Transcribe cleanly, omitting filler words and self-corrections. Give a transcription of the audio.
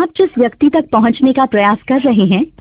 आप जिस व्यक्ति तक पहुंचने का प्रयास कर रहे हैं